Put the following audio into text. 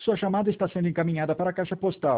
Sua chamada está sendo encaminhada para a caixa postal